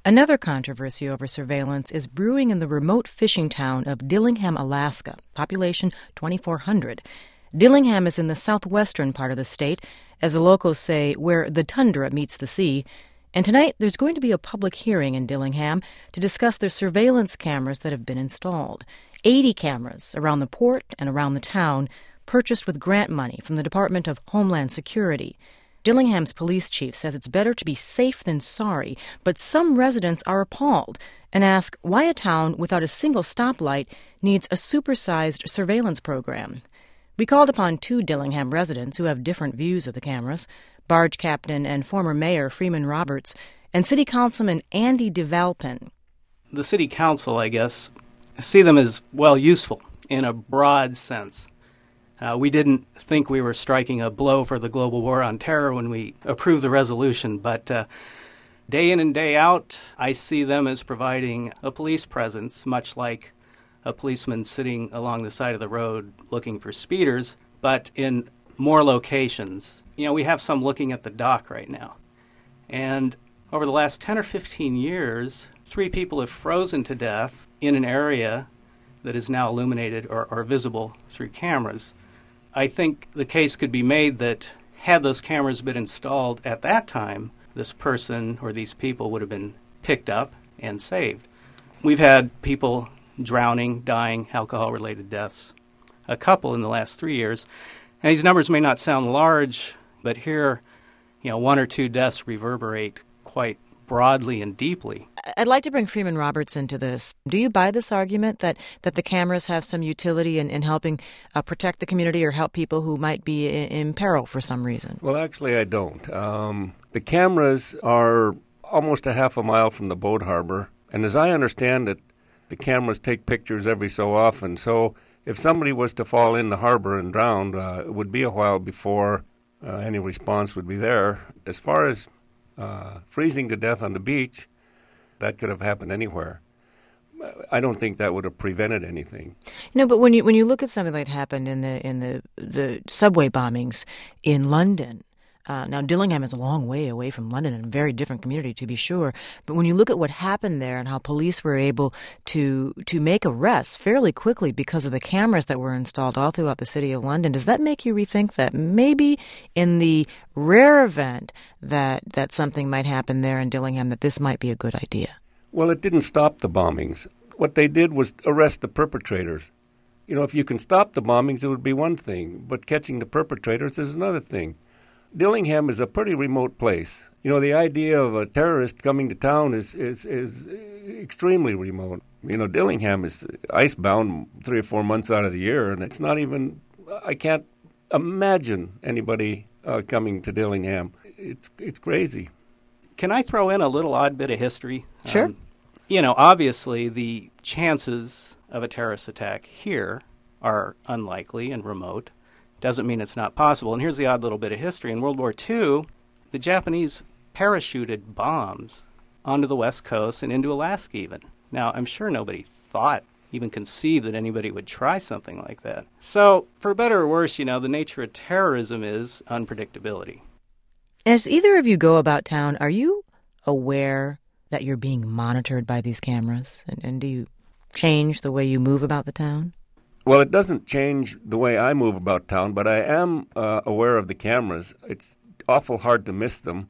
Another controversy over surveillance is brewing in the remote fishing town of Dillingham, Alaska, population 2,400. Dillingham is in the southwestern part of the state, as the locals say, where the tundra meets the sea. And tonight there's going to be a public hearing in Dillingham to discuss the surveillance cameras that have been installed. 80 cameras around the port and around the town, purchased with grant money from the Department of Homeland Security. Dillingham's police chief says it's better to be safe than sorry, but some residents are appalled and ask why a town without a single stoplight needs a supersized surveillance program. We called upon two Dillingham residents who have different views of the cameras, barge captain and former mayor Freeman Roberts, and city councilman Andy DeValpin. The city council, I guess, see them as, well, useful in a broad sense. We didn't think we were striking a blow for the global war on terror when we approved the resolution, but day in and day out, I see them as providing a police presence, much like a policeman sitting along the side of the road looking for speeders, but in more locations. We have some looking at the dock right now. And over the last 10 or 15 years, 3 people have frozen to death in an area that is now illuminated or visible through cameras. I think the case could be made that had those cameras been installed at that time, this person or these people would have been picked up and saved. We've had people drowning, dying, alcohol-related deaths, a couple in the last 3 years. And these numbers may not sound large, but here, 1 or 2 deaths reverberate quite broadly and deeply. I'd like to bring Freeman Roberts into this. Do you buy this argument that the cameras have some utility in helping protect the community or help people who might be in peril for some reason? Well, actually, I don't. The cameras are almost a half a mile from the boat harbor, and as I understand it, the cameras take pictures every so often. So if somebody was to fall in the harbor and drown, it would be a while before any response would be there. As far as freezing to death on the beach, that could have happened anywhere. I don't think that would have prevented anything. But when you look at something that happened in the subway bombings in London, now Dillingham is a long way away from London and a very different community to be sure, but when you look at what happened there and how police were able to make arrests fairly quickly because of the cameras that were installed all throughout the city of London, does that make you rethink that maybe in the rare event that something might happen there in Dillingham, that this might be a good idea? Well, it didn't stop the bombings. What they did was arrest the perpetrators. If you can stop the bombings, it would be one thing, but catching the perpetrators is another thing. Dillingham is a pretty remote place. The idea of a terrorist coming to town is extremely remote. Dillingham is icebound 3 or 4 months out of the year, and it's not even, I can't imagine anybody coming to Dillingham. It's crazy. Can I throw in a little odd bit of history? Sure. Obviously the chances of a terrorist attack here are unlikely and remote. Doesn't mean it's not possible. And here's the odd little bit of history. In World War II, the Japanese parachuted bombs onto the West Coast and into Alaska even. Now, I'm sure nobody thought, even conceived that anybody would try something like that. So, for better or worse, the nature of terrorism is unpredictability. As either of you go about town, are you aware that you're being monitored by these cameras? And do you change the way you move about the town? Well, it doesn't change the way I move about town, but I am aware of the cameras. It's awful hard to miss them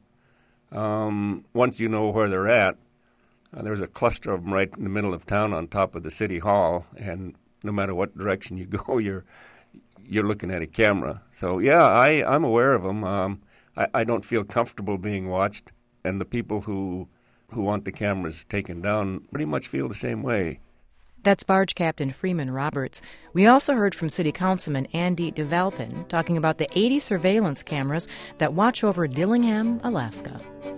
once you know where they're at. There's a cluster of them right in the middle of town on top of the city hall, and no matter what direction you go, you're looking at a camera. So, yeah, I'm aware of them. I don't feel comfortable being watched, and the people who want the cameras taken down pretty much feel the same way. That's Barge Captain Freeman Roberts. We also heard from City Councilman Andy DeValpin talking about the 80 surveillance cameras that watch over Dillingham, Alaska.